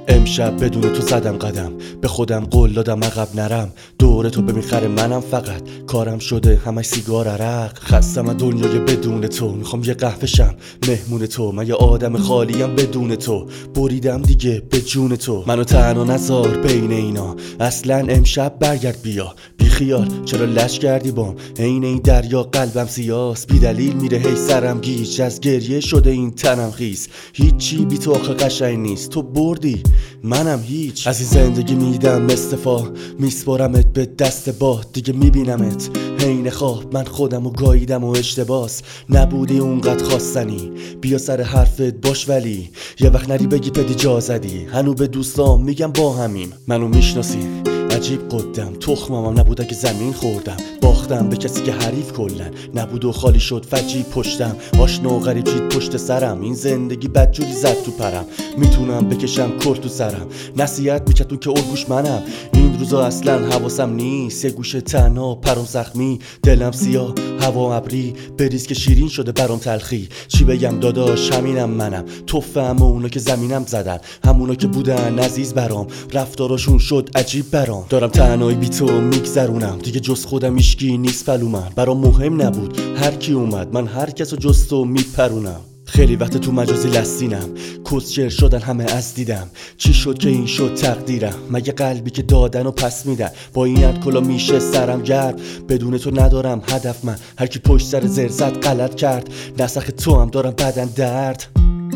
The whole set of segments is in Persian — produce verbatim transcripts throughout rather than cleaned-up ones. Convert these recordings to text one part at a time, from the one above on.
امشب بدون تو زدم قدم، به خودم قول دادم عقب نرم. دور تو بمیخره منم فقط، کارم شده همش سیگار عرق. خستم از دنیای بدون تو، میخوام یه قهوه شم مهمون تو. من یه آدم خالیم بدون تو، بریدم دیگه به جون تو. منو تنها نذار بین اینا، اصلا امشب برگرد بیا. بی خیال چرا لش کردی بام، عین این دریا قلبم سیاس. بی دلیل میره هی سرم گیج، از گریه شده این تنم خیس. هیچی بی تو آخه قشنگ نیست، تو بردی منم هیچ. از این زندگی میدم استفا، میسپارمت به دست باد. دیگه میبینمت حین خواب، من خودمو گاییدم و اشتباس. نبودی اونقدر خواستنی، بیا سر حرفت باش، ولی یه وقت نری بگی پدی جا زدی. هنو به دوستام میگم با همیم، منو میشناسی عجیب قدم. تخمم نبود اگه زمین خوردم، باختم به کسی که حریف کلن نبود و خالی شد فجی پشتم. آشنا و غریب چید پشت سرم، این زندگی بدجوری زد تو پرم. میتونم بکشم کرد تو سرم، نصیحت میکتون که الگوش منم. این روزا اصلا حواسم نیست، یه گوشه تنها پرم زخمی. دلم سیاه هوا ابری، بریز که شیرین شده برام تلخی. چی بگم داداش همینم منم، توفم اونا که زمینم زدن، همونا که بودن عزیز برام، رفتاراشون شد عجیب برام. دارم تنهایی بی تو میگذرونم، دیگه جز خودم هیچکی نیست پلو من. برام مهم نبود هر کی اومد، من هر کسو جز تو میپرونم. خیلی وقت تو مجازی لستینم، کسچر شدن همه از دیدم. چی شد که این شد تقدیرم، مگه قلبی که دادن و پس میدن. با این الکلا میشه سرم گرد، بدون تو ندارم هدف من. هر کی پشت سر زر زد غلط کرد، نسخ تو هم دارم بدن درد.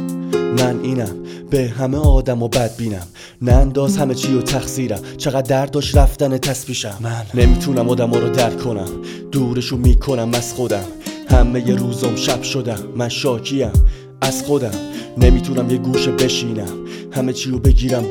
من اینم به همه آدم و بد بینم، ننداز همه چی و تقصیرم. چقدر درد داشت رفتن تسبیشم، من نمیتونم آدم ها رو درک کنم، دورشو میکنم از خودم. همه ی روزم شب شدم، من شاکیم از خودم. نمیتونم یه گوشه بشینم، همه چی رو بگیرم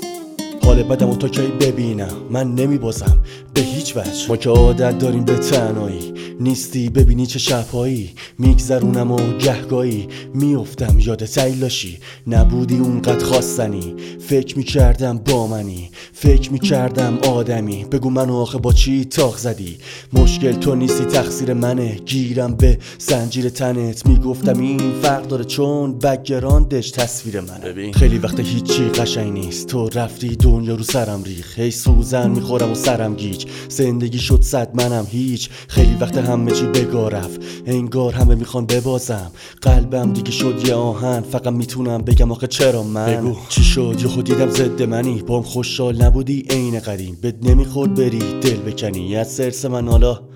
حال بدم و تا کی ببینم. من نمیبازم به هیچ وجه، ما که عادت داریم به تنهایی. نیستی ببینی چه شبهایی میگذرونم و گهگاهی میافتم یادت ایلاشی. نبودی اونقدر خواستنی، فکر میکردم با منی، فکر میکردم آدمی. بگو منو آخه با چی تاق زدی، مشکل تو نیستی تقصیر منه. گیرم به زنجیر تنت، میگفتم این فرق داره چون بک‌گراندش تصویر منه. خیلی وقت هیچی قشنگ نیست، تو رفتی دنیا رو سرم ریخ. هی سوزن میخورم و سرم گیج، زندگی شد صد منم هیچ. خیلی وقت همه چی بگاه رفت، انگار همه میخوان ببازم. قلبم دیگه شد یه آهن، فقط میتونم بگم آخه چرا من. بگو چی شد یهو دیدم ضد منی، بام خوشحال نبودی عین قدیم. بد نمیخورد بری دل بکنی، از سرس من حالا